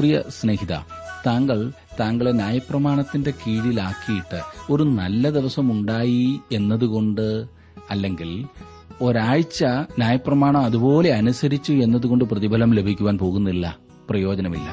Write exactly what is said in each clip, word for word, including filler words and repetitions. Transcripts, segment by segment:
പ്രിയ സ്നേഹിത, താങ്കൾ താങ്കളെ ന്യായപ്രമാണത്തിന്റെ കീഴിലാക്കിയിട്ട് ഒരു നല്ല ദിവസം ഉണ്ടായി എന്നതുകൊണ്ട്, അല്ലെങ്കിൽ ഒരാഴ്ച ന്യായപ്രമാണം അതുപോലെ അനുസരിച്ചു എന്നതുകൊണ്ട് പ്രതിഫലം ലഭിക്കുവാൻ പോകുന്നില്ല, പ്രയോജനമില്ല.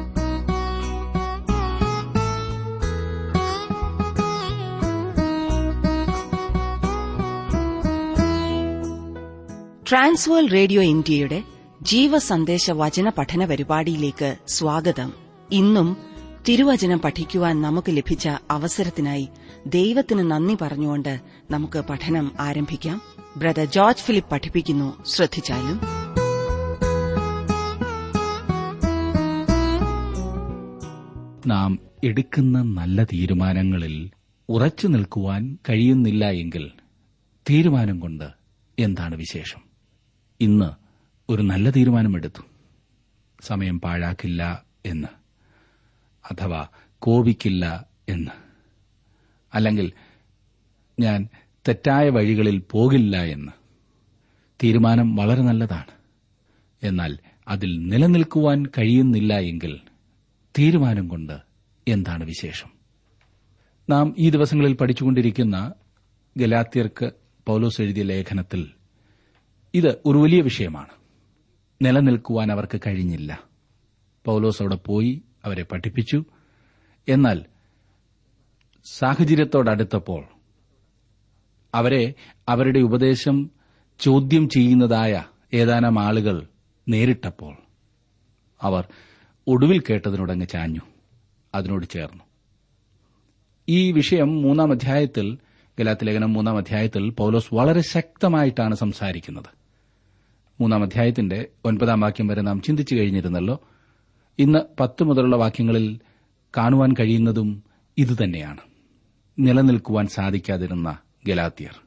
ട്രാൻസ്വേൾഡ് റേഡിയോ ഇന്ത്യയുടെ ജീവസന്ദേശ വചന പഠന പരിപാടിയിലേക്ക് സ്വാഗതം. ഇന്നും തിരുവചനം പഠിക്കുവാൻ നമുക്ക് ലഭിച്ച അവസരത്തിനായി ദൈവത്തിന് നന്ദി പറഞ്ഞുകൊണ്ട് നമുക്ക് പഠനം ആരംഭിക്കാം. ബ്രദർ ജോർജ് ഫിലിപ്പ് പഠിപ്പിക്കുന്നു. ശ്രദ്ധിച്ചാലും. നാം എടുക്കുന്ന നല്ല തീരുമാനങ്ങളിൽ ഉറച്ചു നിൽക്കുവാൻ കഴിയുന്നില്ല എങ്കിൽ തീരുമാനം കൊണ്ട് എന്താണ് വിശേഷം? ഇന്ന് ഒരു നല്ല തീരുമാനമെടുത്തു, സമയം പാഴാക്കില്ല എന്ന്, അഥവാ കോപിക്കില്ല എന്ന്, അല്ലെങ്കിൽ ഞാൻ തെറ്റായ വഴികളിൽ പോകില്ല എന്ന്. തീരുമാനം വളരെ നല്ലതാണ്. എന്നാൽ അതിൽ നിലനിൽക്കുവാൻ കഴിയുന്നില്ല എങ്കിൽ തീരുമാനം കൊണ്ട് എന്താണ് വിശേഷം? നാം ഈ ദിവസങ്ങളിൽ പഠിച്ചുകൊണ്ടിരിക്കുന്ന ഗലാത്യർക്ക് പൌലോസ് എഴുതിയ ലേഖനത്തിൽ ഇത് ഒരു വലിയ വിഷയമാണ്. നിലനിൽക്കുവാൻ അവർക്ക് കഴിഞ്ഞില്ല. പൌലോസ് അവിടെ പോയി അവരെ പഠിപ്പിച്ചു. എന്നാൽ സാഹചര്യത്തോടടുത്തപ്പോൾ, അവരെ അവരുടെ ഉപദേശം ചോദ്യം ചെയ്യുന്നതായ ഏതാനും ആളുകൾ നേരിട്ടപ്പോൾ, അവർ ഒടുവിൽ കേട്ടതിനോടങ്ങ് ചാഞ്ഞു, അതിനോട് ചേർന്നു. ഈ വിഷയം മൂന്നാം അധ്യായത്തിൽ, ഗലാത്യ ലേഖനം മൂന്നാം അധ്യായത്തിൽ പൌലോസ് വളരെ ശക്തമായിട്ടാണ് സംസാരിക്കുന്നത്. മൂന്നാം അധ്യായത്തിന്റെ ഒൻപതാം വാക്യം വരെ നാം ചിന്തിച്ചു കഴിഞ്ഞിരുന്നല്ലോ. ഇന്ന് പത്ത് മുതലുള്ള വാക്യങ്ങളിൽ കാണുവാൻ കഴിയുന്നതും ഇതുതന്നെയാണ്. നിലനിൽക്കുവാൻ സാധിക്കാതിരുന്ന ഗലാത്യർ.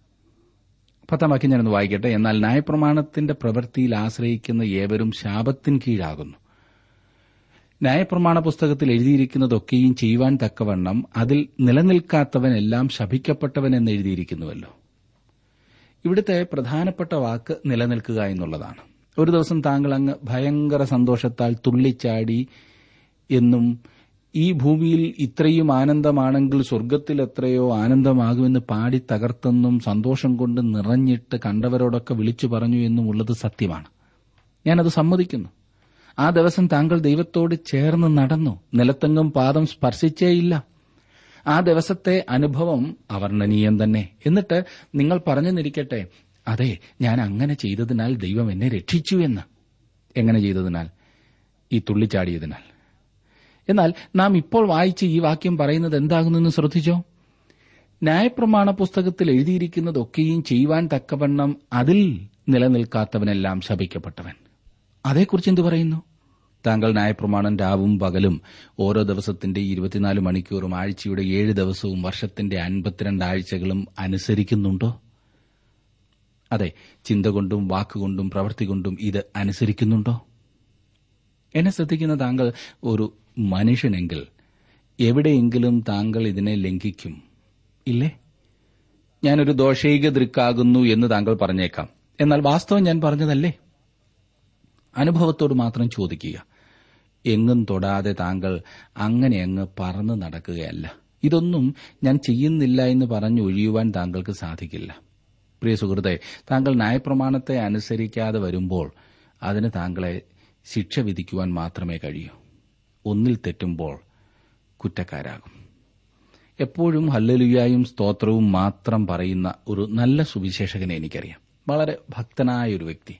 പത്താം വാക്യം ഞാനൊന്ന് വായിക്കട്ടെ. എന്നാൽ ന്യായപ്രമാണത്തിന്റെ പ്രവൃത്തിയിൽ ആശ്രയിക്കുന്ന ഏവരും ശാപത്തിന് കീഴാകുന്നു. ന്യായപ്രമാണ പുസ്തകത്തിൽ എഴുതിയിരിക്കുന്നതൊക്കെയും ചെയ്യുവാൻ തക്കവണ്ണം അതിൽ നിലനിൽക്കാത്തവനെല്ലാം ശപിക്കപ്പെട്ടവൻ എന്ന് എഴുതിയിരിക്കുന്നുവല്ലോ. ഇവിടുത്തെ പ്രധാനപ്പെട്ട വാക്ക് നിലനിൽക്കുക എന്നുള്ളതാണ്. ഒരു ദിവസം താങ്കൾ അങ്ങ് ഭയങ്കര സന്തോഷത്താൽ തുള്ളിച്ചാടി എന്നും, ഈ ഭൂമിയിൽ ഇത്രയും ആനന്ദമാണെങ്കിൽ സ്വർഗ്ഗത്തിൽ എത്രയോ ആനന്ദമാകുമെന്ന് പാടി തകർത്തെന്നും, സന്തോഷം കൊണ്ട് നിറഞ്ഞിട്ട് കണ്ടവരോടൊക്കെ വിളിച്ചു പറഞ്ഞു എന്നുമുള്ളത് സത്യമാണ്. ഞാനത് സമ്മതിക്കുന്നു. ആ ദിവസം താങ്കൾ ദൈവത്തോട് ചേർന്ന് നടന്നു, നിലത്തെങ്ങും പാദം സ്പർശിച്ചേയില്ല. ആ ദിവസത്തെ അനുഭവം അവർണ്ണനീയം തന്നെ. എന്നിട്ട് നിങ്ങൾ പറഞ്ഞെന്നിരിക്കട്ടെ, അതെ, ഞാൻ അങ്ങനെ ചെയ്തതിനാൽ ദൈവം എന്നെ രക്ഷിച്ചു എന്ന്. എങ്ങനെ ചെയ്തതിനാൽ? ഈ തുള്ളിച്ചാടിയതിനാൽ. എന്നാൽ നാം ഇപ്പോൾ വായിച്ച് ഈ വാക്യം പറയുന്നത് എന്താകുന്നെന്ന് ശ്രദ്ധിച്ചോ? ന്യായപ്രമാണ പുസ്തകത്തിൽ എഴുതിയിരിക്കുന്നതൊക്കെയും ചെയ്യുവാൻ തക്കവണ്ണം അതിൽ നിലനിൽക്കാത്തവനെല്ലാം ശപിക്കപ്പെട്ടവൻ. അതേക്കുറിച്ച് എന്തു പറയുന്നു? താങ്കൾ ന്യായപ്രമാണം രാവും പകലും ഓരോ ദിവസത്തിന്റെ ഇരുപത്തിനാല് മണിക്കൂറും ആഴ്ചയുടെ ഏഴ് ദിവസവും വർഷത്തിന്റെ അൻപത്തിരണ്ട് ആഴ്ചകളും അനുസരിക്കുന്നുണ്ടോ? അതെ, ചിന്ത കൊണ്ടും വാക്കുകൊണ്ടും പ്രവൃത്തി കൊണ്ടും ഇത് അനുസരിക്കുന്നുണ്ടോ? എന്നെ ശ്രദ്ധിക്കുന്ന താങ്കൾ ഒരു മനുഷ്യനെങ്കിൽ എവിടെയെങ്കിലും താങ്കൾ ഇതിനെ ലംഘിക്കും, ഇല്ലേ? ഞാനൊരു ദോഷൈക ദൃക്കാകുന്നു എന്ന് താങ്കൾ പറഞ്ഞേക്കാം. എന്നാൽ വാസ്തവം ഞാൻ പറഞ്ഞതല്ലേ? അനുഭവത്തോട് മാത്രം ചോദിക്കുക. എങ്ങും തൊടാതെ താങ്കൾ അങ്ങനെ അങ്ങ് പറന്ന് നടക്കുകയല്ല. ഇതൊന്നും ഞാൻ ചെയ്യുന്നില്ല എന്ന് പറഞ്ഞ് ഒഴിയുവാൻ താങ്കൾക്ക് സാധിക്കില്ല. പ്രിയ സുഹൃത്തെ, താങ്കൾ ന്യായപ്രമാണത്തെ അനുസരിക്കാതെ വരുമ്പോൾ അതിന് താങ്കളെ ശിക്ഷ വിധിക്കുവാൻ മാത്രമേ കഴിയൂ. ഒന്നിൽ തെറ്റുമ്പോൾ കുറ്റക്കാരാകും. എപ്പോഴും ഹല്ലേലൂയായും സ്തോത്രവും മാത്രം പറയുന്ന ഒരു നല്ല സുവിശേഷകനെ എനിക്കറിയാം. വളരെ ഭക്തനായ ഒരു വ്യക്തി.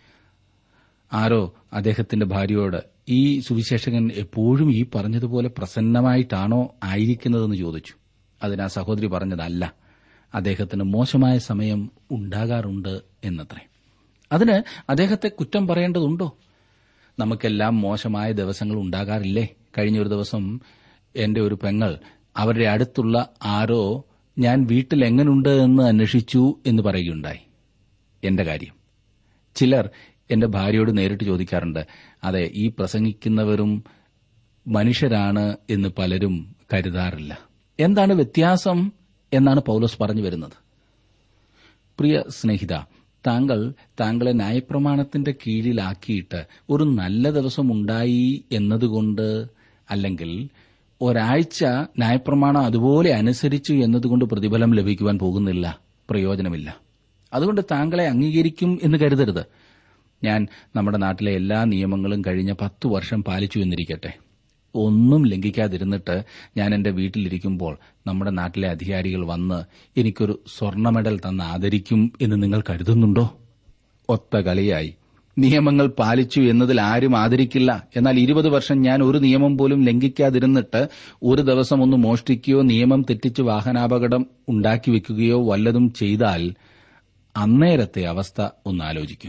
ആരോ അദ്ദേഹത്തിന്റെ ഭാര്യയോട്, ഈ സുവിശേഷകൻ എപ്പോഴും ഈ പറഞ്ഞതുപോലെ പ്രസന്നമായിട്ടാണോ ആയിരിക്കുന്നതെന്ന് ചോദിച്ചു. അതിനാ സഹോദരി പറഞ്ഞതല്ല, അദ്ദേഹത്തിന് മോശമായ സമയം ഉണ്ടാകാറുണ്ട് എന്നത്രേ. അതിന് അദ്ദേഹത്തെ കുറ്റം പറയേണ്ടതുണ്ടോ? നമുക്കെല്ലാം മോശമായ ദിവസങ്ങൾ ഉണ്ടാകാറില്ലേ? കഴിഞ്ഞ ഒരു ദിവസം എന്റെ ഒരു പെങ്ങൾ അവരുടെ അടുത്തുള്ള ആരോ ഞാൻ വീട്ടിൽ എങ്ങനുണ്ട് എന്ന് അന്വേഷിച്ചു എന്ന് പറയുകയുണ്ടായി. എന്റെ കാര്യം. ചിലർ എന്റെ ഭാര്യയോട് നേരിട്ട് ചോദിക്കാറുണ്ട്, അതെ, ഈ പ്രസംഗിക്കുന്നവരും മനുഷ്യരാണ് എന്ന് പലരും കരുതാറില്ല. എന്താണ് വ്യത്യാസം എന്നാണ് പൌലോസ് പറഞ്ഞു വരുന്നത്. പ്രിയ സ്നേഹിത, താങ്കൾ താങ്കളെ ന്യായപ്രമാണത്തിന്റെ കീഴിലാക്കിയിട്ട് ഒരു നല്ല ദിവസം ഉണ്ടായി എന്നതുകൊണ്ട്, അല്ലെങ്കിൽ ഒരാഴ്ച ന്യായപ്രമാണം അതുപോലെ അനുസരിച്ചു എന്നതുകൊണ്ട് പ്രതിഫലം ലഭിക്കുവാൻ പോകുന്നില്ല, പ്രയോജനമില്ല. അതുകൊണ്ട് താങ്കളെ അംഗീകരിക്കും എന്ന് കരുതരുത്. ഞാൻ നമ്മുടെ നാട്ടിലെ എല്ലാ നിയമങ്ങളും കഴിഞ്ഞ പത്തു വർഷം പാലിച്ചു എന്നിരിക്കട്ടെ. ഒന്നും ലംഘിക്കാതിരുന്നിട്ട് ഞാൻ എന്റെ വീട്ടിലിരിക്കുമ്പോൾ നമ്മുടെ നാട്ടിലെ അധികാരികൾ വന്ന് എനിക്കൊരു സ്വർണ്ണ മെഡൽ തന്ന് ആദരിക്കും എന്ന് നിങ്ങൾ കരുതുന്നുണ്ടോ? ഒത്ത കളിയായി. നിയമങ്ങൾ പാലിച്ചു എന്നതിൽ ആരും ആദരിക്കില്ല. എന്നാൽ ഇരുപത് വർഷം ഞാൻ ഒരു നിയമം പോലും ലംഘിക്കാതിരുന്നിട്ട് ഒരു ദിവസം ഒന്ന് മോഷ്ടിക്കുകയോ നിയമം തെറ്റിച്ച് വാഹനാപകടം ഉണ്ടാക്കി വെക്കുകയോ വല്ലതും ചെയ്താൽ അന്നേരത്തെ അവസ്ഥ ഒന്നാലോചിക്കൂ.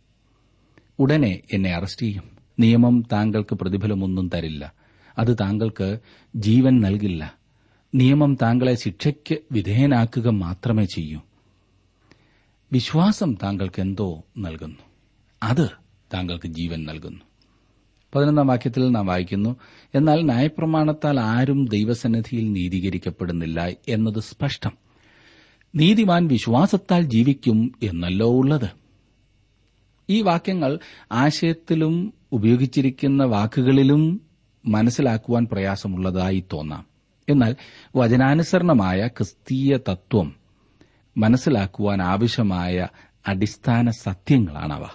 ഉടനെ എന്നെ അറസ്റ്റ് ചെയ്യും. നിയമം താങ്കൾക്ക് പ്രതിഫലമൊന്നും തരില്ല. അത് താങ്കൾക്ക് ജീവൻ നൽകില്ല. നിയമം താങ്കളെ ശിക്ഷയ്ക്ക് വിധേയനാക്കുക മാത്രമേ ചെയ്യൂ. വിശ്വാസം താങ്കൾക്ക് എന്തോ നൽകുന്നു. അത് താങ്കൾക്ക് ജീവൻ നൽകുന്നു. പതിനൊന്നാം വാക്യത്തിൽ നാം വായിക്കുന്നു, എന്നാൽ ന്യായപ്രമാണത്താൽ ആരും ദൈവസന്നിധിയിൽ നീതീകരിക്കപ്പെടുന്നില്ല എന്നത് സ്പഷ്ടം. നീതിമാൻ വിശ്വാസത്താൽ ജീവിക്കും എന്നല്ലോ ഉള്ളത്. ഈ വാക്യങ്ങൾ ആശയത്തിലും ഉപയോഗിച്ചിരിക്കുന്ന വാക്കുകളിലും മനസ്സിലാക്കുവാൻ പ്രയാസമുള്ളതായി തോന്നാം. എന്നാൽ വചനാനുസരണമായ ക്രിസ്തീയ തത്വം മനസ്സിലാക്കുവാൻ ആവശ്യമായ അടിസ്ഥാന സത്യങ്ങളാണവ.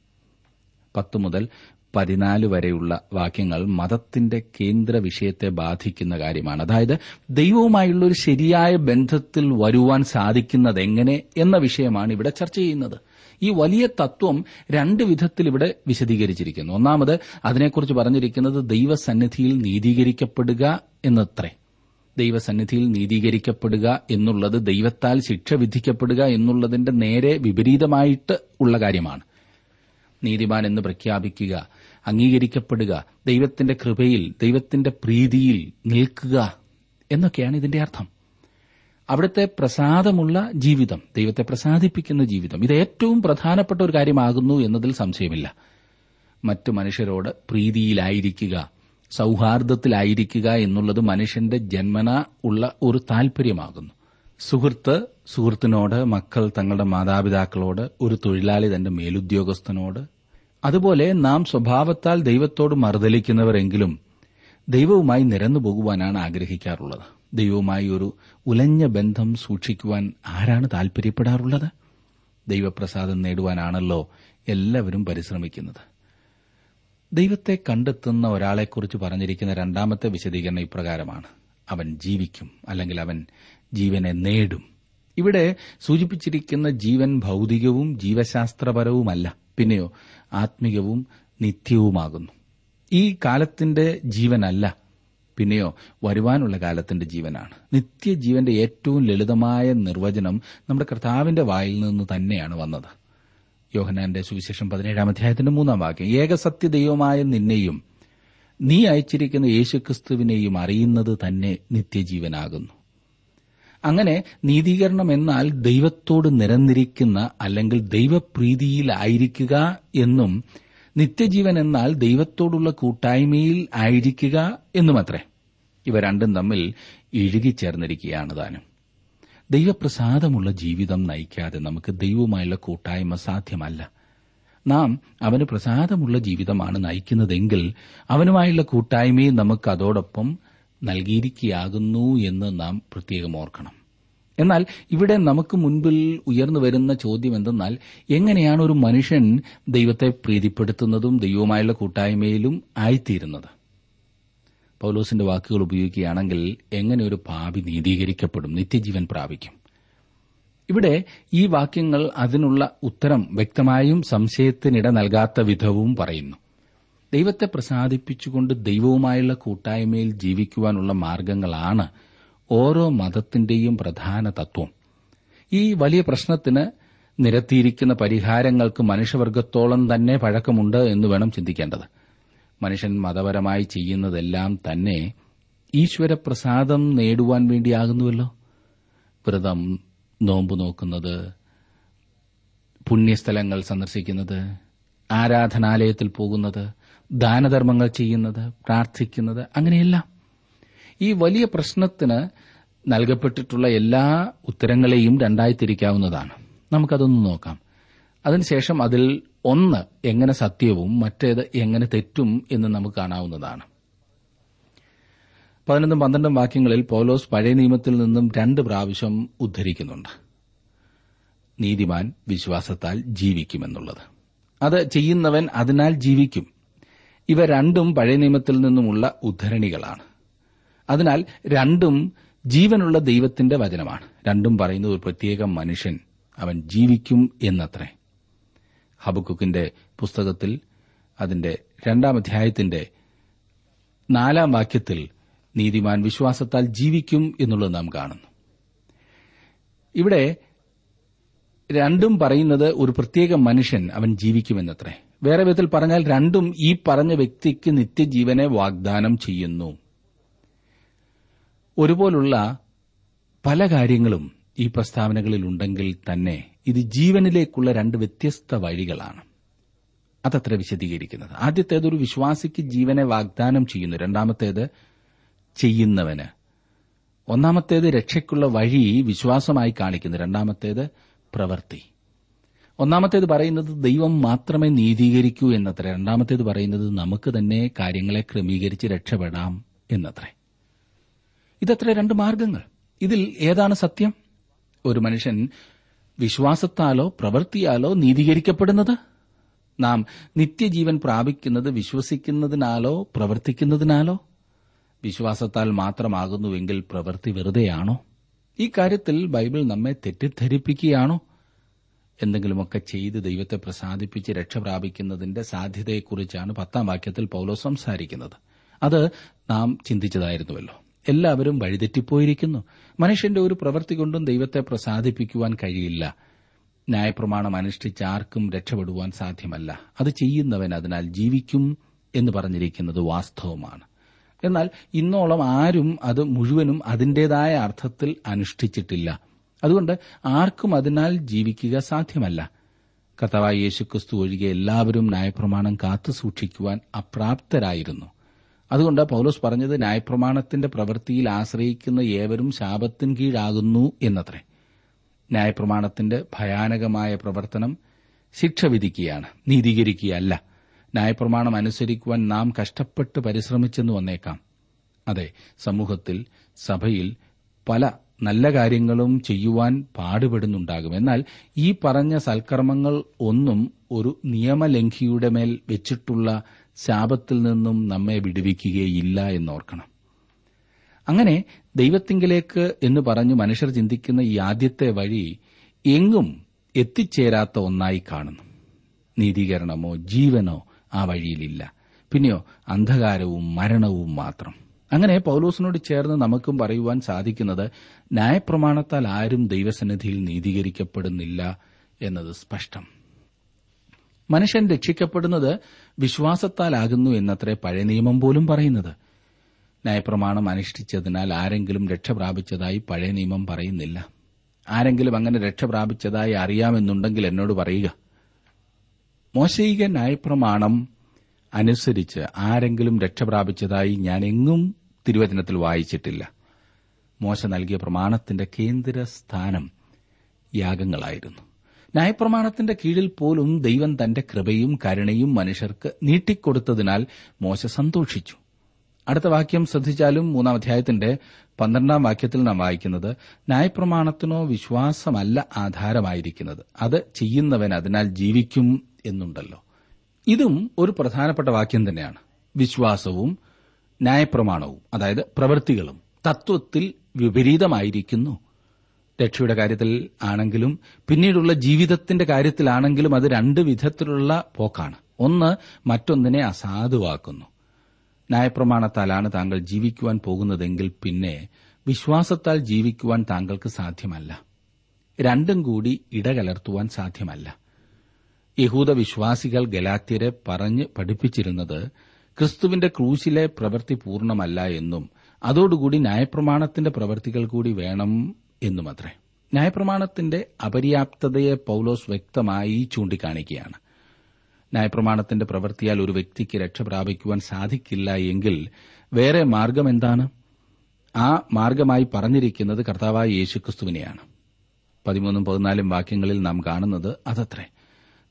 പത്ത് മുതൽ പതിനാല് വരെയുള്ള വാക്യങ്ങൾ മതത്തിന്റെ കേന്ദ്ര വിഷയത്തെ ബാധിക്കുന്ന കാര്യമാണ്. അതായത് ദൈവവുമായുള്ള ഒരു ശരിയായ ബന്ധത്തിൽ വരുവാൻ സാധിക്കുന്നതെങ്ങനെ എന്ന വിഷയമാണ് ഇവിടെ ചർച്ച ചെയ്യുന്നത്. ഈ വലിയ തത്വം രണ്ട് വിധത്തിൽ ഇവിടെ വിശദീകരിച്ചിരിക്കുന്നു. ഒന്നാമത് അതിനെക്കുറിച്ച് പറഞ്ഞിരിക്കുന്നത് ദൈവസന്നിധിയിൽ നീതീകരിക്കപ്പെടുക എന്നത്രേ. ദൈവസന്നിധിയിൽ നീതീകരിക്കപ്പെടുക എന്നുള്ളത് ദൈവത്താൽ ശിക്ഷ വിധിക്കപ്പെടുക എന്നുള്ളതിന്റെ നേരെ വിപരീതമായിട്ട് ഉള്ള കാര്യമാണ്. നീതിമാൻ എന്ന് പ്രഖ്യാപിക്കുക, അംഗീകരിക്കപ്പെടുക, ദൈവത്തിന്റെ കൃപയിൽ, ദൈവത്തിന്റെ പ്രീതിയിൽ നിൽക്കുക എന്നൊക്കെയാണ് ഇതിന്റെ അർത്ഥം. അവിടുത്തെ പ്രസാദമുള്ള ജീവിതം, ദൈവത്തെ പ്രസാദിപ്പിക്കുന്ന ജീവിതം, ഇത് ഏറ്റവും പ്രധാനപ്പെട്ട ഒരു കാര്യമാകുന്നു എന്നതിൽ സംശയമില്ല. മറ്റു മനുഷ്യരോട് പ്രീതിയിലായിരിക്കുക, സൌഹാർദ്ദത്തിലായിരിക്കുക എന്നുള്ളത് മനുഷ്യന്റെ ജന്മന ഉള്ള ഒരു താൽപര്യമാകുന്നു. സുഹൃത്ത് സുഹൃത്തിനോട്, മക്കൾ തങ്ങളുടെ മാതാപിതാക്കളോട്, ഒരു തൊഴിലാളി തന്റെ മേലുദ്യോഗസ്ഥനോട്, അതുപോലെ നാം സ്വഭാവത്താൽ ദൈവത്തോട് മറുതലിക്കുന്നവരെങ്കിലും ദൈവവുമായി നിരന്നു പോകുവാനാണ് ആഗ്രഹിക്കാറുള്ളത്. ദൈവവുമായി ഒരു ഉലഞ്ഞ ബന്ധം സൂക്ഷിക്കുവാൻ ആരാണ് താൽപര്യപ്പെടാറുള്ളത്? ദൈവപ്രസാദം നേടുവാനാണല്ലോ എല്ലാവരും പരിശ്രമിക്കുന്നത്. ദൈവത്തെ കണ്ടെത്തുന്ന ഒരാളെക്കുറിച്ച് പറഞ്ഞിരിക്കുന്ന രണ്ടാമത്തെ വിശദീകരണം ഇപ്രകാരമാണ്: അവൻ ജീവിക്കും, അല്ലെങ്കിൽ അവൻ ജീവനെ നേടും. ഇവിടെ സൂചിപ്പിച്ചിരിക്കുന്ന ജീവൻ ഭൌതികവും ജീവശാസ്ത്രപരവുമല്ല, പിന്നെയോ ആത്മികവും നിത്യവുമാകുന്നു. ഈ കാലത്തിന്റെ ജീവനല്ല, പിന്നെയോ വരുവാനുള്ള കാലത്തിന്റെ ജീവനാണ്. നിത്യജീവന്റെ ഏറ്റവും ലളിതമായ നിർവചനം നമ്മുടെ കർത്താവിന്റെ വായിൽ നിന്ന് തന്നെയാണ് വന്നത്. യോഹന്നാന്റെ സുവിശേഷം പതിനേഴാം അധ്യായത്തിന്റെ മൂന്നാം വാക്യം, ഏകസത്യ ദൈവമായ നിന്നെയും നീ അയച്ചിരിക്കുന്ന യേശുക്രിസ്തുവിനെയും അറിയുന്നത് തന്നെ നിത്യജീവനാകുന്നു. അങ്ങനെ നീതീകരണം എന്നാൽ ദൈവത്തോട് നിരന്നിരിക്കുന്ന, അല്ലെങ്കിൽ ദൈവപ്രീതിയിലായിരിക്കുക എന്നും, നിത്യജീവൻ എന്നാൽ ദൈവത്തോടുള്ള കൂട്ടായ്മയിൽ ആയിരിക്കുക എന്നുമത്രേ. ഇവ രണ്ടും തമ്മിൽ ഇഴുകിച്ചേർന്നിരിക്കുകയാണ് താനും. ദൈവപ്രസാദമുള്ള ജീവിതം നയിക്കാതെ നമുക്ക് ദൈവവുമായുള്ള കൂട്ടായ്മ സാധ്യമല്ല. നാം അവന് പ്രസാദമുള്ള ജീവിതമാണ് നയിക്കുന്നതെങ്കിൽ അവനുമായുള്ള കൂട്ടായ്മയും നമുക്ക് അതോടൊപ്പം നൽകിയിരിക്കുകയാകുന്നു എന്ന് നാം പ്രത്യേകം ഓർക്കണം. എന്നാൽ ഇവിടെ നമുക്ക് മുൻപിൽ ഉയർന്നു വരുന്ന ചോദ്യം എന്തെന്നാൽ, എങ്ങനെയാണ് ഒരു മനുഷ്യൻ ദൈവത്തെ പ്രീതിപ്പെടുത്തുന്നതും ദൈവവുമായുള്ള കൂട്ടായ്മയിലും ആയിത്തീരുന്നത്? പൌലോസിന്റെ വാക്കുകൾ ഉപയോഗിക്കുകയാണെങ്കിൽ, എങ്ങനെ ഒരു പാപി നീതീകരിക്കപ്പെടും, നിത്യജീവൻ പ്രാപിക്കും? ഇവിടെ ഈ വാക്യങ്ങൾ അതിനുള്ള ഉത്തരം വ്യക്തമായും സംശയത്തിനിട നൽകാത്ത വിധവും പറയുന്നു. ദൈവത്തെ പ്രസാദിപ്പിച്ചുകൊണ്ട് ദൈവവുമായുള്ള കൂട്ടായ്മയിൽ ജീവിക്കുവാനുള്ള മാർഗ്ഗങ്ങളാണ് ഓരോ മതത്തിന്റെയും പ്രധാന തത്വം. ഈ വലിയ പ്രശ്നത്തിന് നിരത്തിയിരിക്കുന്ന പരിഹാരങ്ങൾക്ക് മനുഷ്യവർഗത്തോളം തന്നെ പഴക്കമുണ്ട് എന്ന് വേണം ചിന്തിക്കേണ്ടത്. മനുഷ്യൻ മതപരമായി ചെയ്യുന്നതെല്ലാം തന്നെ ഈശ്വരപ്രസാദം നേടുവാൻ വേണ്ടിയാകുന്നുവല്ലോ. വ്രതം, നോമ്പ് നോക്കുന്നത്, പുണ്യസ്ഥലങ്ങൾ സന്ദർശിക്കുന്നത്, ആരാധനാലയത്തിൽ പോകുന്നത്, ദാനധർമ്മങ്ങൾ ചെയ്യുന്നത്, പ്രാർത്ഥിക്കുന്നത്, അങ്ങനെയെല്ലാം. ഈ വലിയ പ്രശ്നത്തിന് നൽകപ്പെട്ടിട്ടുള്ള എല്ലാ ഉത്തരങ്ങളെയും രണ്ടായി തിരിക്കാവുന്നതാണ്. നമുക്കതൊന്ന് നോക്കാം. അതിനുശേഷം അതിൽ ഒന്ന് എങ്ങനെ സത്യവും മറ്റേത് എങ്ങനെ തെറ്റും എന്ന് നമുക്ക് കാണാവുന്നതാണ്. പതിനൊന്നും പന്ത്രണ്ടും വാക്യങ്ങളിൽ പൗലോസ് പഴയ നിയമത്തിൽ നിന്നും രണ്ട് പ്രാവശ്യം ഉദ്ധരിക്കുന്നുണ്ട്. നീതിമാൻ വിശ്വാസത്താൽ ജീവിക്കുമെന്നുള്ളത്, അത് ചെയ്യുന്നവൻ അതിനാൽ ജീവിക്കും. ഇവ രണ്ടും പഴയ നിയമത്തിൽ നിന്നുമുള്ള ഉദ്ധരണികളാണ്. അതിനാൽ രണ്ടും ജീവനുള്ള ദൈവത്തിന്റെ വചനമാണ്. രണ്ടും പറയുന്നത് ഒരു പ്രത്യേക മനുഷ്യൻ അവൻ ജീവിക്കും എന്നത്രേ. ഹബക്കുക്കിന്റെ പുസ്തകത്തിൽ അതിന്റെ രണ്ടാം അധ്യായത്തിന്റെ നാലാം വാക്യത്തിൽ നീതിമാൻ വിശ്വാസത്താൽ ജീവിക്കും എന്നുള്ളത് നാം കാണുന്നു. ഇവിടെ രണ്ടും പറയുന്നത് ഒരു പ്രത്യേക മനുഷ്യൻ അവൻ ജീവിക്കുമെന്നത്രേ. വേറെ വിധത്തിൽ പറഞ്ഞാൽ രണ്ടും ഈ പറഞ്ഞ വ്യക്തിക്ക് നിത്യജീവനെ വാഗ്ദാനം ചെയ്യുന്നു. ഒരുപോലുള്ള പല കാര്യങ്ങളും ഈ പ്രസ്താവനകളിൽ ഉണ്ടെങ്കിൽ തന്നെ ഇത് ജീവനിലേക്കുള്ള രണ്ട് വ്യത്യസ്ത വഴികളാണ്. അതത്ര വിശദീകരിക്കുന്നത്. ആദ്യത്തേത് ഒരു വിശ്വാസിക്ക് ജീവനെ വാഗ്ദാനം ചെയ്യുന്നു, രണ്ടാമത്തേത് ചെയ്യുന്നവന്. ഒന്നാമത്തേത് രക്ഷയ്ക്കുള്ള വഴി വിശ്വാസമായി കാണിക്കുന്നു, രണ്ടാമത്തേത് പ്രവൃത്തി. ഒന്നാമത്തേത് പറയുന്നത് ദൈവം മാത്രമേ നീതീകരിക്കൂ എന്നത്രേ, രണ്ടാമത്തേത് പറയുന്നത് നമുക്ക് തന്നെ കാര്യങ്ങളെ ക്രമീകരിച്ച് രക്ഷപ്പെടാം എന്നത്രേ. ഇതത്ര രണ്ട് മാർഗങ്ങൾ. ഇതിൽ ഏതാണ് സത്യം? ഒരു മനുഷ്യൻ വിശ്വാസത്താലോ പ്രവൃത്തിയാലോ നീതീകരിക്കപ്പെടുന്നത്? നാം നിത്യജീവൻ പ്രാപിക്കുന്നത് വിശ്വസിക്കുന്നതിനാലോ പ്രവർത്തിക്കുന്നതിനാലോ? വിശ്വാസത്താൽ മാത്രമാകുന്നുവെങ്കിൽ പ്രവൃത്തി വെറുതെയാണോ? ഈ കാര്യത്തിൽ ബൈബിൾ നമ്മെ തെറ്റിദ്ധരിപ്പിക്കുകയാണോ? എന്തെങ്കിലുമൊക്കെ ചെയ്ത് ദൈവത്തെ പ്രസാദിപ്പിച്ച് രക്ഷ പ്രാപിക്കുന്നതിന്റെ സാധ്യതയെക്കുറിച്ചാണ് പത്താം വാക്യത്തിൽ പൗലോസ് സംസാരിക്കുന്നത്. അത് നാം ചിന്തിച്ചതായിരുന്നുവല്ലോ. എല്ലാവരും വഴിതെറ്റിപ്പോയിരിക്കുന്നു. മനുഷ്യന്റെ ഒരു പ്രവൃത്തി കൊണ്ടും ദൈവത്തെ പ്രസാദിപ്പിക്കുവാൻ കഴിയില്ല. ന്യായപ്രമാണം അനുഷ്ഠിച്ച് ആർക്കും രക്ഷപ്പെടുവാൻ സാധ്യമല്ല. അത് ചെയ്യുന്നവൻ അതിനാൽ ജീവിക്കും എന്ന് പറഞ്ഞിരിക്കുന്നത് വാസ്തവമാണ്. എന്നാൽ ഇന്നോളം ആരും അത് മുഴുവനും അതിന്റേതായ അർത്ഥത്തിൽ അനുഷ്ഠിച്ചിട്ടില്ല. അതുകൊണ്ട് ആർക്കും അതിനാൽ ജീവിക്കുക സാധ്യമല്ല. കർത്താവായ യേശുക്രിസ്തു ഒഴികെ എല്ലാവരും ന്യായപ്രമാണം കാത്തുസൂക്ഷിക്കുവാൻ അപ്രാപ്തരായിരുന്നു. അതുകൊണ്ട് പൗലോസ് പറഞ്ഞത് ന്യായപ്രമാണത്തിന്റെ പ്രവൃത്തിയിൽ ആശ്രയിക്കുന്ന ഏവരും ശാപത്തിന് കീഴാകുന്നു എന്നത്രേ. ന്യായപ്രമാണത്തിന്റെ ഭയാനകമായ പ്രവർത്തനം ശിക്ഷ വിധിക്കുകയാണ്, നീതീകരിക്കുകയല്ല. ന്യായപ്രമാണം അനുസരിക്കുവാൻ നാം കഷ്ടപ്പെട്ട് പരിശ്രമിച്ചെന്ന് വന്നേക്കാം. അതെ, സമൂഹത്തിൽ സഭയിൽ പല നല്ല കാര്യങ്ങളും ചെയ്യുവാൻ പാടുപെടുന്നുണ്ടാകും. എന്നാൽ ഈ പറഞ്ഞ സൽക്കർമ്മങ്ങൾ ഒന്നും ഒരു നിയമലംഘിയുടെ മേൽ വെച്ചിട്ടുള്ള ശാപത്തിൽ നിന്നും നമ്മെ വിടുവിക്കുകയില്ല എന്നോർക്കണം. അങ്ങനെ ദൈവത്തിങ്കിലേക്ക് എന്ന് പറഞ്ഞു മനുഷ്യർ ചിന്തിക്കുന്ന ഈ ആദ്യത്തെ വഴി എങ്ങും എത്തിച്ചേരാത്ത ഒന്നായി കാണുന്നു. നീതീകരണമോ ജീവനോ ആ വഴിയിലില്ല. പിന്നെയോ അന്ധകാരവും മരണവും മാത്രം. അങ്ങനെ പൗലോസിനോട് ചേർന്ന് നമുക്കും പറയുവാൻ സാധിക്കുന്നത് ന്യായപ്രമാണത്താൽ ആരും ദൈവസന്നിധിയിൽ നീതീകരിക്കപ്പെടുന്നില്ല എന്നത് സ്പഷ്ടം. മനുഷ്യൻ രക്ഷിക്കപ്പെടുന്നത് വിശ്വാസത്താലാകുന്നു എന്നത്രേ പഴയ നിയമം പോലും പറയുന്നത്. ന്യായപ്രമാണം അനുഷ്ഠിച്ചതിനാൽ ആരെങ്കിലും രക്ഷ പ്രാപിച്ചതായി പഴയ നിയമം പറയുന്നില്ല. ആരെങ്കിലും അങ്ങനെ രക്ഷ പ്രാപിച്ചതായി അറിയാമെന്നുണ്ടെങ്കിൽ എന്നോട് പറയുക. മോശയിക ന്യായപ്രമാണം അനുസരിച്ച് ആരെങ്കിലും രക്ഷ പ്രാപിച്ചതായി ഞാൻ എങ്ങും തിരുവചനത്തിൽ വായിച്ചിട്ടില്ല. മോശ നൽകിയ പ്രമാണത്തിന്റെ കേന്ദ്ര സ്ഥാനം യാഗങ്ങളായിരുന്നു. ന്യായപ്രമാണത്തിന്റെ കീഴിൽ പോലും ദൈവം തന്റെ കൃപയും കരുണയും മനുഷ്യർക്ക് നീട്ടിക്കൊടുത്തതിനാൽ മോശ സന്തോഷിച്ചു. അടുത്ത വാക്യം ശ്രദ്ധിച്ചാലും മൂന്നാം അധ്യായത്തിന്റെ പന്ത്രണ്ടാം വാക്യത്തിൽ നാം വായിക്കുന്നത്, ന്യായപ്രമാണത്തിനോ വിശ്വാസമല്ല ആധാരമായിരിക്കുന്നത്, അത് ചെയ്യുന്നവൻ അതിനാൽ ജീവിക്കും എന്നുണ്ടല്ലോ. ഇതും ഒരു പ്രധാനപ്പെട്ട വാക്യം തന്നെയാണ്. വിശ്വാസവും ന്യായപ്രമാണവും, അതായത് പ്രവൃത്തികളും തത്വത്തിൽ വിപരീതമായിരിക്കുന്നു. രക്ഷയുടെ കാര്യത്തിൽ ആണെങ്കിലും പിന്നീടുള്ള ജീവിതത്തിന്റെ കാര്യത്തിലാണെങ്കിലും അത് രണ്ട് വിധത്തിലുള്ള പോക്കാണ്. ഒന്ന് മറ്റൊന്നിനെ അസാധുവാക്കുന്നു. ന്യായപ്രമാണത്താലാണ് താങ്കൾ ജീവിക്കുവാൻ പോകുന്നതെങ്കിൽ പിന്നെ വിശ്വാസത്താൽ ജീവിക്കുവാൻ താങ്കൾക്ക് സാധ്യമല്ല. രണ്ടും കൂടി ഇടകലർത്തുവാൻ സാധ്യമല്ല. യഹൂദ വിശ്വാസികൾ ഗലാത്യരെ പറഞ്ഞ് പഠിപ്പിച്ചിരുന്നത് ക്രിസ്തുവിന്റെ ക്രൂശിലെ പ്രവൃത്തി പൂർണ്ണമല്ല എന്നും അതോടുകൂടി ന്യായപ്രമാണത്തിന്റെ പ്രവൃത്തികൾ കൂടി വേണം എന്നുമത്രേ. ന്യായപ്രമാണത്തിന്റെ അപര്യാപ്തതയെ പൗലോസ് വ്യക്തമായി ചൂണ്ടിക്കാണിക്കുകയാണ്. ന്യായപ്രമാണത്തിന്റെ പ്രവൃത്തിയാൽ ഒരു വ്യക്തിക്ക് രക്ഷ പ്രാപിക്കുവാൻ സാധിക്കില്ല എങ്കിൽ വേറെ മാർഗം എന്താണ്? ആ മാർഗമായി പറഞ്ഞിരിക്കുന്നത് കർത്താവായ യേശുക്രിസ്തുവിനെയാണ്. പതിമൂന്നും പതിനാലും വാക്യങ്ങളിൽ നാം കാണുന്നത് അതത്രേ.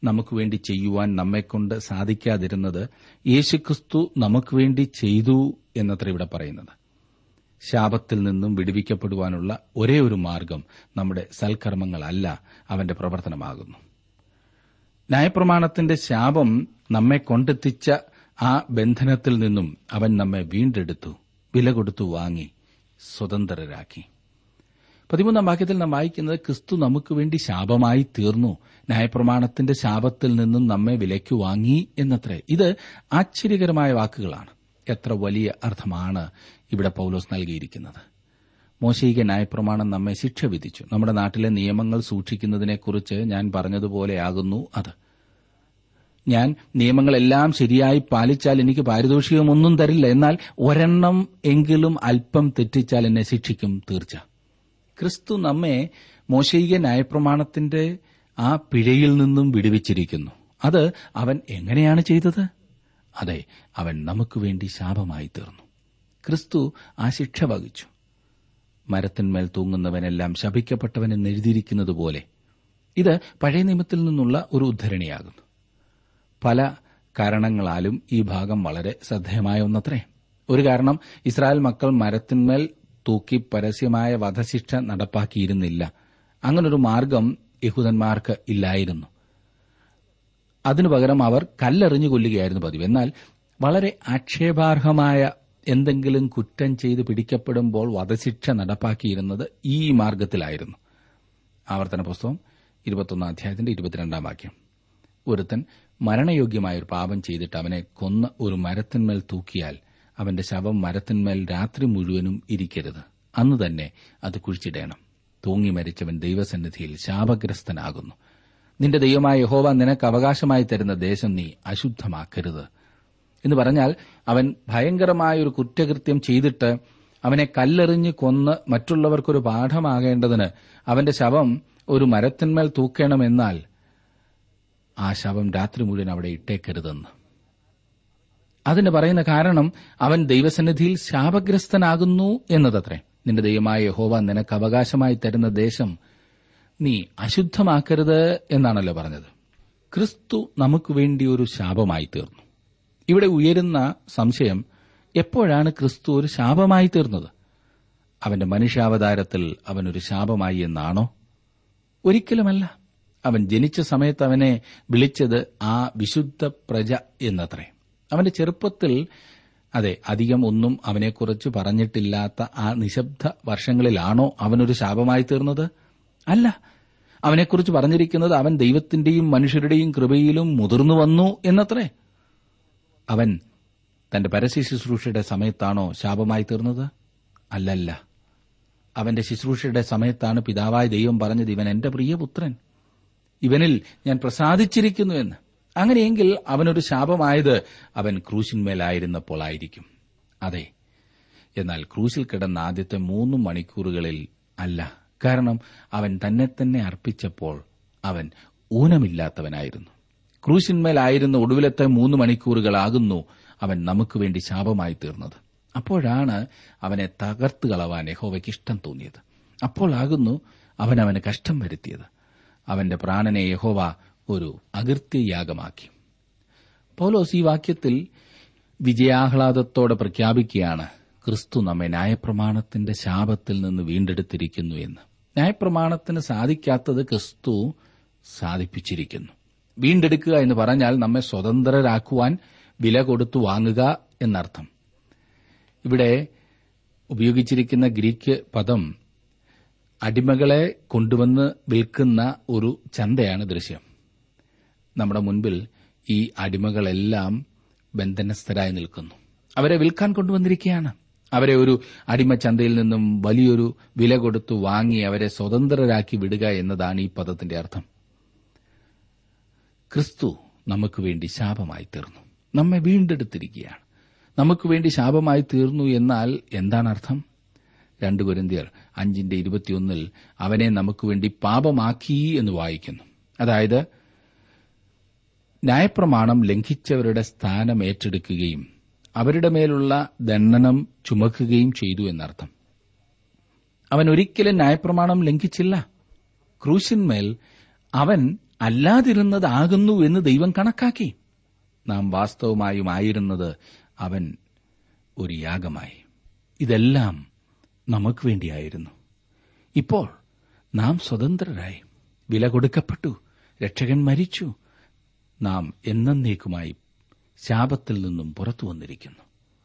നമുക്ക് വേണ്ടി ചെയ്യുവാൻ നമ്മെക്കൊണ്ട് സാധിക്കാതിരുന്നത് യേശുക്രിസ്തു നമുക്ക് വേണ്ടി ചെയ്തു എന്നത്ര ഇവിടെ പറയുന്നത്. ശാപത്തിൽ നിന്നും വിടുവിക്കപ്പെടുവാനുള്ള ഒരേ ഒരു മാർഗം നമ്മുടെ സൽക്കർമ്മങ്ങളല്ല, അവന്റെ പ്രവർത്തനമാകുന്നു. ന്യായപ്രമാണത്തിന്റെ ശാപം നമ്മെ കൊണ്ടെത്തിച്ച ആ ബന്ധനത്തിൽ നിന്നും അവൻ നമ്മെ വീണ്ടെടുത്തു, വില കൊടുത്തു വാങ്ങി, സ്വതന്ത്രരാക്കി. പതിമൂന്നാം വാക്യത്തിൽ നാം വായിക്കുന്നത്, ക്രിസ്തു നമുക്ക് വേണ്ടി ശാപമായി തീർന്നു, ന്യായപ്രമാണത്തിന്റെ ശാപത്തിൽ നിന്നും നമ്മെ വിലയ്ക്ക് വാങ്ങി എന്നത്രേ. ഇത് ആശ്ചര്യകരമായ വാക്കുകളാണ്. എത്ര വലിയ അർത്ഥമാണ് ഇവിടെ പൌലോസ് നൽകിയിരിക്കുന്നത്. മോശയിക ന്യായപ്രമാണം നമ്മെ ശിക്ഷ വിധിച്ചു. നമ്മുടെ നാട്ടിലെ നിയമങ്ങൾ സൂക്ഷിക്കുന്നതിനെക്കുറിച്ച് ഞാൻ പറഞ്ഞതുപോലെയാകുന്നു അത്. ഞാൻ നിയമങ്ങളെല്ലാം ശരിയായി പാലിച്ചാൽ എനിക്ക് പാരിതോഷികമൊന്നും തരില്ല, എന്നാൽ ഒരെണ്ണം എങ്കിലും അല്പം തെറ്റിച്ചാൽ എന്നെ ശിക്ഷിക്കും തീർച്ച. ക്രിസ്തു നമ്മെ മോശയിക ന്യായപ്രമാണത്തിന്റെ ആ പിഴയിൽ നിന്നും വിടുവിച്ചിരിക്കുന്നു. അത് അവൻ എങ്ങനെയാണ് ചെയ്തത്? അതെ, അവൻ നമുക്ക് വേണ്ടി ശാപമായി തീർന്നു. ക്രിസ്തു ആ ശിക്ഷ വഹിച്ചു. മരത്തിന്മേൽ തൂങ്ങുന്നവനെല്ലാം ശപിക്കപ്പെട്ടവനെന്ന് എഴുതിയിരിക്കുന്നതുപോലെ ഇത് പഴയ നിയമത്തിൽ നിന്നുള്ള ഒരു ഉദ്ധരണിയാകുന്നു. പല കാരണങ്ങളാലും ഈ ഭാഗം വളരെ ശ്രദ്ധേയമായ ഒന്നത്രേ. ഒരു കാരണം, ഇസ്രായേൽ മക്കൾ മരത്തിന്മേൽ തൂക്കി പരസ്യമായ വധശിക്ഷ നടപ്പാക്കിയിരുന്നില്ല. അങ്ങനൊരു മാർഗം യഹൂദന്മാർക്ക് ഇല്ലായിരുന്നു. അതിനു പകരം അവർ കല്ലെറിഞ്ഞു കൊല്ലുകയായിരുന്നു പതിവ്. എന്നാൽ വളരെ ആക്ഷേപാർഹമായ എന്തെങ്കിലും കുറ്റം ചെയ്ത് പിടിക്കപ്പെടുമ്പോൾ വധശിക്ഷ നടപ്പാക്കിയിരുന്നത് ഈ മാർഗത്തിലായിരുന്നു. ആവർത്തന പുസ്തകം ഇരുപത്തൊന്നാം അധ്യായത്തിന്റെ ഇരുപത്തിരണ്ടാം വാക്യം. ഒരുത്തൻ മരണയോഗ്യമായ ഒരു പാപം ചെയ്തിട്ട് അവനെ കൊന്ന് ഒരു മരത്തിന്മേൽ തൂക്കിയാൽ അവന്റെ ശവം മരത്തിന്മേൽ രാത്രി മുഴുവനും ഇരിക്കരുത്, അന്ന് തന്നെ അത് കുഴിച്ചിടേണം. തൂങ്ങി മരിച്ചവൻ ദൈവസന്നിധിയിൽ ശാപഗ്രസ്തനാകുന്നു. നിന്റെ ദൈവമായ യഹോവ നിനക്ക് അവകാശമായി തരുന്ന ദേശം നീ അശുദ്ധമാക്കരുത് എന്ന് പറഞ്ഞാൽ, അവൻ ഭയങ്കരമായ ഒരു കുറ്റകൃത്യം ചെയ്തിട്ട് അവനെ കല്ലെറിഞ്ഞ് കൊന്ന് മറ്റുള്ളവർക്കൊരു പാഠമാകേണ്ടതിന് അവന്റെ ശവം ഒരു മരത്തിന്മേൽ തൂക്കണമെന്നാൽ ആ ശവം രാത്രി മുഴുവൻ അവിടെ ഇട്ടേക്കരുതെന്ന്. അതിന് പറയുന്ന കാരണം അവൻ ദൈവസന്നിധിയിൽ ശാപഗ്രസ്തനാകുന്നു എന്നതത്രേ. നിന്റെ ദൈവമായ യഹോവ നിനക്ക് അവകാശമായി തരുന്ന ദേശം നീ അശുദ്ധമാക്കരുത് എന്നാണല്ലോ പറഞ്ഞത്. ക്രിസ്തു നമുക്ക് വേണ്ടി ഒരു ശാപമായി തീർന്നു. ഇവിടെ ഉയരുന്ന സംശയം, എപ്പോഴാണ് ക്രിസ്തു ഒരു ശാപമായി തീർന്നത്? അവന്റെ മനുഷ്യാവതാരത്തിൽ അവനൊരു ശാപമായി എന്നാണോ? ഒരിക്കലുമല്ല. അവൻ ജനിച്ച സമയത്ത് അവനെ വിളിച്ചത് ആ വിശുദ്ധ പ്രജ എന്നത്രേ. അവന്റെ ചെറുപ്പത്തിൽ, അതെ, അധികം ഒന്നും അവനെക്കുറിച്ച് പറഞ്ഞിട്ടില്ലാത്ത ആ നിശബ്ദ വർഷങ്ങളിലാണോ അവനൊരു ശാപമായി തീർന്നത്? അല്ല. അവനെക്കുറിച്ച് പറഞ്ഞിരിക്കുന്നത് അവൻ ദൈവത്തിന്റെയും മനുഷ്യരുടെയും കൃപയിലും മുതിർന്നു വന്നു എന്നത്രേ. അവൻ തന്റെ പരസ്യ ശുശ്രൂഷയുടെ സമയത്താണോ ശാപമായി തീർന്നത്? അല്ലല്ല. അവന്റെ ശുശ്രൂഷയുടെ സമയത്താണ് പിതാവായ ദൈവം പറഞ്ഞത്, ഇവൻ എന്റെ പ്രിയപുത്രൻ, ഇവനിൽ ഞാൻ പ്രസാദിച്ചിരിക്കുന്നു എന്ന്. അങ്ങനെയെങ്കിൽ അവനൊരു ശാപമായത് അവൻ ക്രൂശിന്മേലായിരുന്നപ്പോൾ ആയിരിക്കും. അതെ, എന്നാൽ ക്രൂശിൽ കിടന്ന ആദ്യത്തെ മൂന്ന് മണിക്കൂറുകളിൽ അല്ല. കാരണം അവൻ തന്നെ തന്നെ അർപ്പിച്ചപ്പോൾ അവൻ ഊനമില്ലാത്തവനായിരുന്നു. ക്രൂശിന്മേലായിരുന്ന ഒടുവിലത്തെ മൂന്ന് മണിക്കൂറുകളാകുന്നു അവൻ നമുക്ക് വേണ്ടി ശാപമായി തീർന്നത്. അപ്പോഴാണ് അവനെ തകർത്തു കളവാൻ യഹോവയ്ക്ക് ഇഷ്ടം തോന്നിയത്. അപ്പോഴാകുന്നു അവൻ അവന് കഷ്ടം വരുത്തിയത്. അവന്റെ പ്രാണനെ യഹോവ ഒരു അകൃത്യയാഗമാക്കി. പൗലോസ് ഈ വാക്യത്തിൽ വിജയാഹ്ലാദത്തോടെ പ്രഖ്യാപിക്കുകയാണ്, ക്രിസ്തു നമ്മെ ന്യായപ്രമാണത്തിന്റെ ശാപത്തിൽ നിന്ന് വീണ്ടെടുത്തിരിക്കുന്നു എന്ന്. ന്യായപ്രമാണത്തിന് സാധിക്കാത്തത് ക്രിസ്തു സാധിപ്പിച്ചിരിക്കുന്നു. വീണ്ടെടുക്കുക എന്ന് പറഞ്ഞാൽ നമ്മെ സ്വതന്ത്രരാക്കുവാൻ വില കൊടുത്തു വാങ്ങുക എന്നർത്ഥം. ഇവിടെ ഉപയോഗിച്ചിരിക്കുന്ന ഗ്രീക്ക് പദം അടിമകളെ കൊണ്ടുവന്ന് വിൽക്കുന്ന ഒരു ചന്തയാണ് ദൃശ്യം. നമ്മുടെ മുൻപിൽ ഈ അടിമകളെല്ലാം ബന്ധനസ്ഥരായി നിൽക്കുന്നു. അവരെ വിൽക്കാൻ കൊണ്ടുവന്നിരിക്കുകയാണ്. അവരെ ഒരു അടിമച്ചന്തയിൽ നിന്നും വലിയൊരു വില കൊടുത്തു വാങ്ങി അവരെ സ്വതന്ത്രരാക്കി വിടുക എന്നതാണ് ഈ പദത്തിന്റെ അർത്ഥം. ക്രിസ്തു നമുക്ക് വേണ്ടി ശാപമായി തീർന്നു, നമ്മെ വീണ്ടെടുത്തിരിക്കുകയാണ്. നമുക്ക് വേണ്ടി ശാപമായി തീർന്നു എന്നാൽ എന്താണ് അർത്ഥം? രണ്ട് കൊരിന്ത്യർ അഞ്ചിന്റെ ഇരുപത്തിയൊന്നിൽ അവനെ നമുക്ക് വേണ്ടി പാപമാക്കി എന്ന് വായിക്കുന്നു. അതായത് ന്യായപ്രമാണം ലംഘിച്ചവരുടെ സ്ഥാനം ഏറ്റെടുക്കുകയും അവരുടെ മേലുള്ള ദണ്ഡനം ചുമക്കുകയും ചെയ്തു എന്നർത്ഥം. അവൻ ഒരിക്കലും ന്യായപ്രമാണം ലംഘിച്ചില്ല. ക്രൂശിന്മേൽ അവൻ അല്ലാതിരുന്നതാകുന്നു എന്ന് ദൈവം കണക്കാക്കി. നാം വാസ്തവമായും ആയിരുന്നത് അവൻ ഒരു യാഗമായി. ഇതെല്ലാം നമുക്ക് വേണ്ടിയായിരുന്നു. ഇപ്പോൾ നാം സ്വതന്ത്രരായി, വില കൊടുക്കപ്പെട്ടു, രക്ഷകൻ മരിച്ചു. നാം എന്നേക്കുമായി ശാപത്തിൽ നിന്നും പുറത്തു വന്നിരിക്കുന്നു.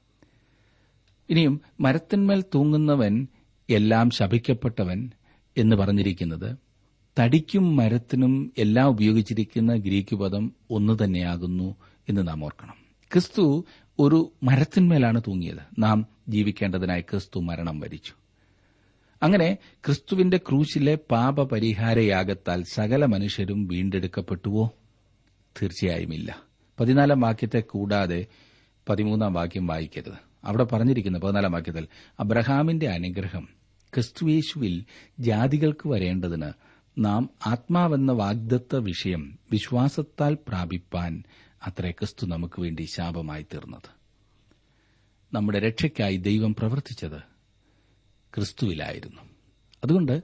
ഇനിയും മരത്തിന്മേൽ തൂങ്ങുന്നവൻ എല്ലാം ശപിക്കപ്പെട്ടവൻ എന്ന് പറഞ്ഞിരിക്കുന്നത് തടിക്കും മരത്തിനും എല്ലാം ഉപയോഗിച്ചിരിക്കുന്ന ഗ്രീക്ക് പദം ഒന്നു തന്നെയാകുന്നു എന്ന് നാം ഓർക്കണം. ക്രിസ്തു ഒരു മരത്തിന്മേലാണ് തൂങ്ങിയത്. നാം ജീവിക്കേണ്ടതിനായി ക്രിസ്തു മരണം വരിച്ചു. അങ്ങനെ ക്രിസ്തുവിന്റെ ക്രൂശിലെ പാപപരിഹാരയാഗത്താൽ സകല മനുഷ്യരും വീണ്ടെടുക്കപ്പെട്ടുവോ? തീർച്ചയായും ഇല്ല. പതിനാലാം വാക്യത്തെ കൂടാതെ പതിമൂന്നാം വാക്യം വായിക്കരുത്. അവിടെ പറഞ്ഞിരിക്കുന്ന പതിനാലാം വാക്യത്തിൽ അബ്രഹാമിന്റെ അനുഗ്രഹം ക്രിസ്തുയേശുവിൽ ജാതികൾക്ക് വരേണ്ടതിന് നാം ആത്മാവെന്ന വാഗ്ദത്ത വിഷയം വിശ്വാസത്താൽ പ്രാപിപ്പാൻ അത്രേ ക്രിസ്തു നമുക്ക് വേണ്ടി ശാപമായി തീർന്നത്. നമ്മുടെ രക്ഷയ്ക്കായി ദൈവം പ്രവർത്തിച്ചത് ക്രിസ്തുവിലായിരുന്നു. അതുകൊണ്ട്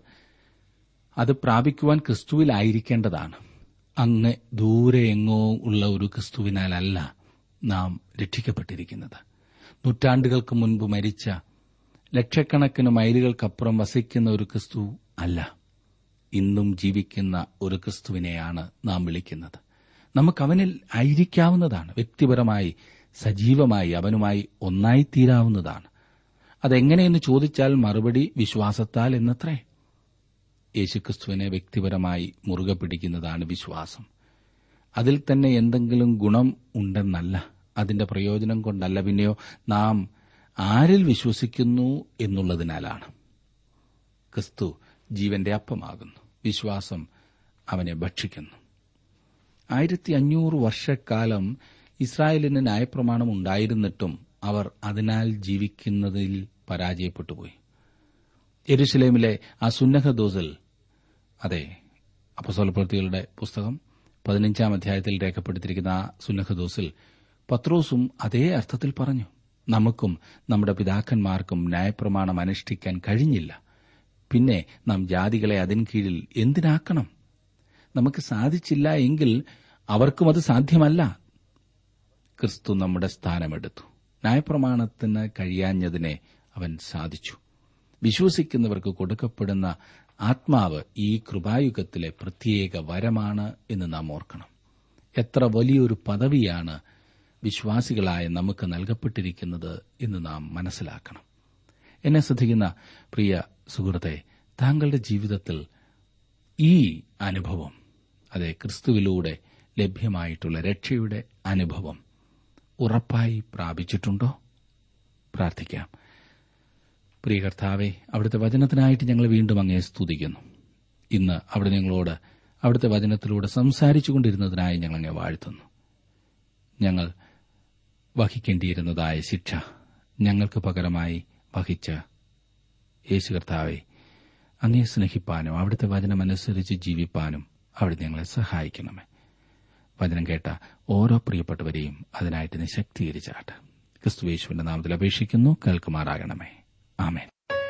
അത് പ്രാപിക്കുവാൻ ക്രിസ്തുവിലായിരിക്കേണ്ടതാണ്. അങ്ങ് ദൂരെ എങ്ങോ ഉള്ള ഒരു ക്രിസ്തുവിനാലല്ല നാം രക്ഷിക്കപ്പെട്ടിരിക്കുന്നത്. നൂറ്റാണ്ടുകൾക്ക് മുൻപ് മരിച്ച, ലക്ഷക്കണക്കിന് മൈലുകൾക്കപ്പുറം വസിക്കുന്ന ഒരു ക്രിസ്തു അല്ല. ഇന്നും ജീവിക്കുന്ന ഒരു ക്രിസ്തുവിനെയാണ് നാം വിളിക്കുന്നത്. നമുക്ക് അവനിൽ ആയിരിക്കാവുന്നതാണ്. വ്യക്തിപരമായി സജീവമായി അവനുമായി ഒന്നായിത്തീരാവുന്നതാണ്. അതെങ്ങനെയെന്ന് ചോദിച്ചാൽ മറുപടി വിശ്വാസത്താൽ എന്നത്രേ. യേശുക്രിസ്തുവിനെ വ്യക്തിപരമായി മുറുകെ പിടിക്കുന്നതാണ് വിശ്വാസം. അതിൽ തന്നെ എന്തെങ്കിലും ഗുണം ഉണ്ടെന്നല്ല, അതിന്റെ പ്രയോജനം കൊണ്ടല്ല, പിന്നെയോ നാം ആരിൽ വിശ്വസിക്കുന്നു എന്നുള്ളതിനാലാണ്. ക്രിസ്തു ജീവന്റെ അപ്പമാകുന്നു. വിശ്വാസം അവനെ ഭക്ഷിക്കുന്നു. ആയിരത്തി അഞ്ഞൂറ് വർഷക്കാലം ഇസ്രായേലിന് ന്യായപ്രമാണം ഉണ്ടായിരുന്നിട്ടും അവർ അതിനാൽ ജീവിക്കുന്നതിൽ പരാജയപ്പെട്ടുപോയി. യെരുശലേമിലെ ആ സുന്നഹദോസിൽ, അതെ, അപ്പോസ്തലപ്രവൃത്തികളുടെ പുസ്തകം പതിനഞ്ചാം അധ്യായത്തിൽ രേഖപ്പെടുത്തിയിരിക്കുന്ന ആ സുന്നഹദോസിൽ പത്രോസും അതേ അർത്ഥത്തിൽ പറഞ്ഞു, നമുക്കും നമ്മുടെ പിതാക്കന്മാർക്കും ന്യായപ്രമാണം അനുഷ്ഠിക്കാൻ കഴിഞ്ഞില്ല. പിന്നെ നാം ജാതികളെ അതിൻ കീഴിൽ എന്തിനാക്കണം? നമുക്ക് സാധിച്ചില്ല എങ്കിൽ അവർക്കും അത് സാധ്യമല്ല. ക്രിസ്തു നമ്മുടെ സ്ഥാനമെടുത്തു. ന്യായപ്രമാണത്തിന് കഴിയാഞ്ഞതിനെ അവൻ സാധിച്ചു. വിശ്വസിക്കുന്നവർക്ക് കൊടുക്കപ്പെടുന്ന ആത്മാവ് ഈ കൃപായുഗത്തിലെ പ്രത്യേക വരമാണ് എന്ന് നാം ഓർക്കണം. എത്ര വലിയൊരു പദവിയാണ് വിശ്വാസികളായ നമുക്ക് നൽകപ്പെട്ടിരിക്കുന്നത് എന്ന് നാം മനസ്സിലാക്കണം. എന്നെ ശ്രദ്ധിക്കുന്ന പ്രിയ സുഹൃത്തെ, താങ്കളുടെ ജീവിതത്തിൽ ഈ അനുഭവം, അതെ, ക്രിസ്തുവിലൂടെ ലഭ്യമായിട്ടുള്ള രക്ഷയുടെ അനുഭവം ഉറപ്പായി പ്രാപിച്ചിട്ടുണ്ടോ? പ്രാർത്ഥിക്കാം. പ്രിയ കർത്താവേ, അവിടുത്തെ വചനത്തിനായിട്ട് ഞങ്ങൾ വീണ്ടും അങ്ങയെ സ്തുതിക്കുന്നു. ഇന്ന് അവിടെ ഞങ്ങളോട് അവിടുത്തെ വചനത്തിലൂടെ സംസാരിച്ചുകൊണ്ടിരുന്നതിനായി ഞങ്ങൾ അങ്ങയെ വാഴ്ത്തുന്നു. ഞങ്ങൾ വഹിക്കേണ്ടിയിരുന്നതായ ശിക്ഷ ഞങ്ങൾക്ക് പകരമായി വഹിച്ച യേശു കർത്താവെ, അങ്ങയെ സ്നേഹിപ്പാനും അവിടുത്തെ വചനമനുസരിച്ച് ജീവിപ്പാനും അവിടെ ഞങ്ങളെ സഹായിക്കണമേ. വചനം കേട്ട ഓരോ പ്രിയപ്പെട്ടവരെയും അതിനായിട്ട് നീ ശക്തീകരിച്ചാട്ടെ. ക്രിസ്തുയേശുവിന്റെ നാമത്തിൽ അപേക്ഷിക്കുന്നു, കേൾക്കുമാറാകണമേ. ആമേൻ.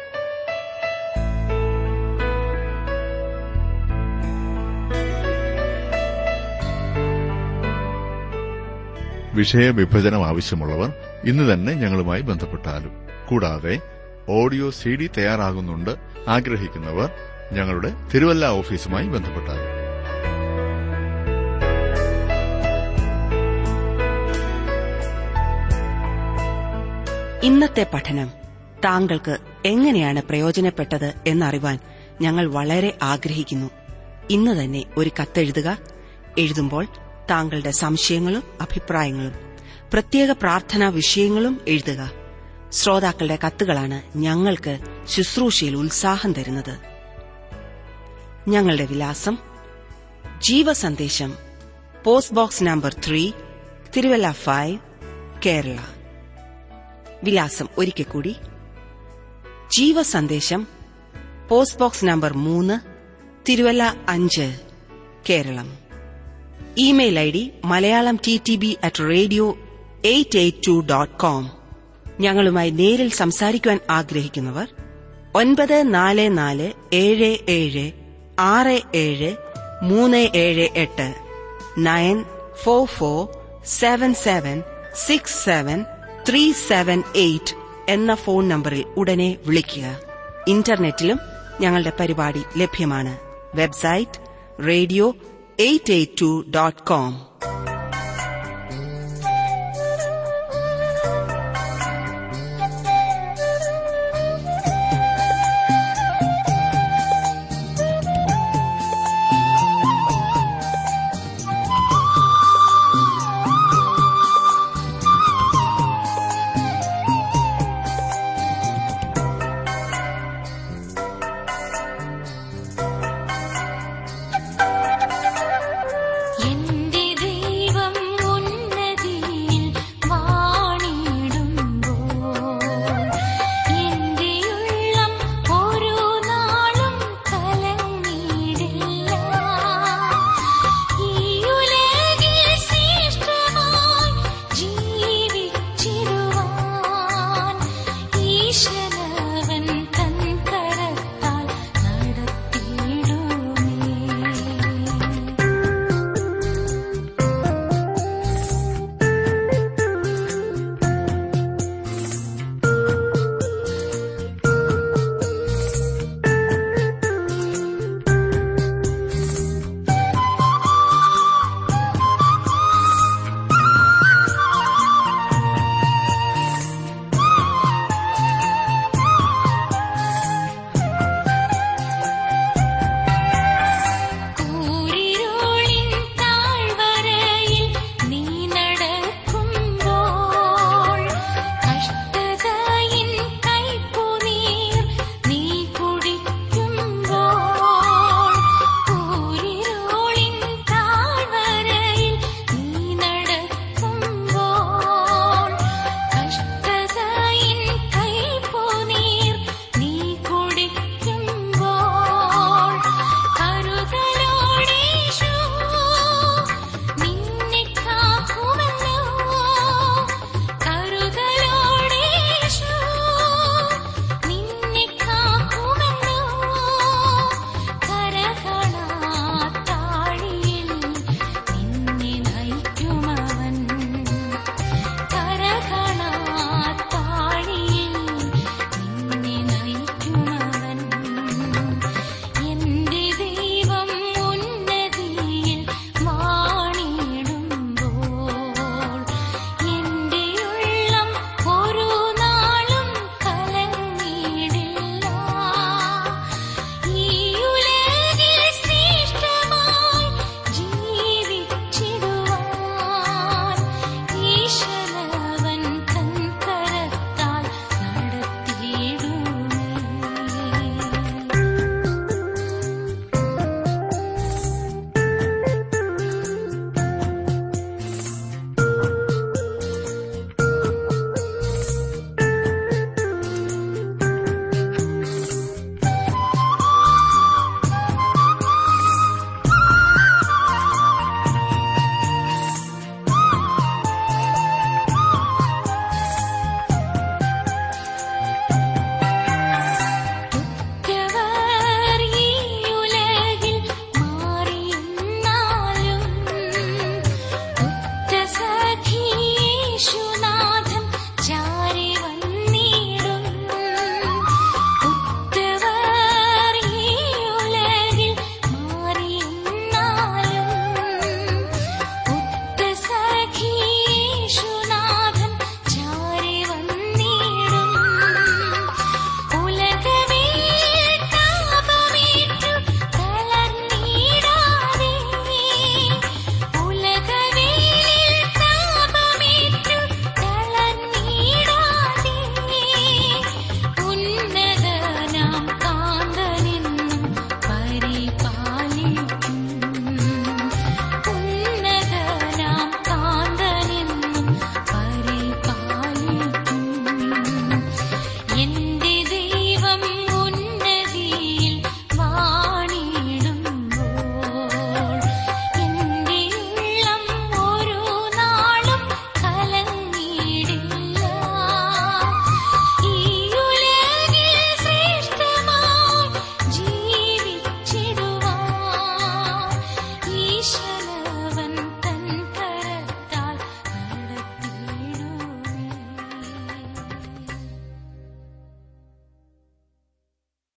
വിഷയവിഭജനം ആവശ്യമുള്ളവർ ഇന്ന് തന്നെ ഞങ്ങളുമായി ബന്ധപ്പെട്ടാലും. കൂടാതെ ഓഡിയോ സി ഡി തയ്യാറാകുന്നുണ്ട് ആഗ്രഹിക്കുന്നവർ ഞങ്ങളുടെ തിരുവല്ല ഓഫീസുമായി ബന്ധപ്പെട്ടാലും. ഇന്നത്തെ പഠനം താങ്കൾക്ക് എങ്ങനെയാണ് പ്രയോജനപ്പെട്ടത് എന്നറിവാൻ ഞങ്ങൾ വളരെ ആഗ്രഹിക്കുന്നു. ഇന്ന് തന്നെ ഒരു കത്തെഴുതുക. എഴുതുമ്പോൾ താങ്കളുടെ സംശയങ്ങളും അഭിപ്രായങ്ങളും പ്രത്യേക പ്രാർത്ഥനാ വിഷയങ്ങളും എഴുതുക. ശ്രോതാക്കളുടെ കത്തുകളാണ് ഞങ്ങൾക്ക് ശുശ്രൂഷയിൽ ഉത്സാഹം തരുന്നത്. ഞങ്ങളുടെ വിലാസം: Jeevasandesham, post box number three, Thiruvalla five, Kerala. വിലാസം ഒരിക്കൽ കൂടി: ജീവസന്ദേശം, പോസ്റ്റ് ബോക്സ് നമ്പർ മൂന്ന്, തിരുവല്ല അഞ്ച്, Keralam. Email I D Malayalam T T B at radio eight eight two dot com. ഞങ്ങളുമായി നേരിൽ സംസാരിക്കുവാൻ ആഗ്രഹിക്കുന്നവർ ഒൻപത് നാല് നാല് ഏഴ് ഏഴ് ആറ് ഏഴ് മൂന്ന് ഏഴ് എട്ട് nine four four seven seven six seven three seven eight എന്ന ഫോൺ നമ്പറിൽ ഉടനെ വിളിക്കുക. ഇന്റർനെറ്റിലും ഞങ്ങളുടെ പരിപാടി ലഭ്യമാണ്. Website radio eight eight two dot com.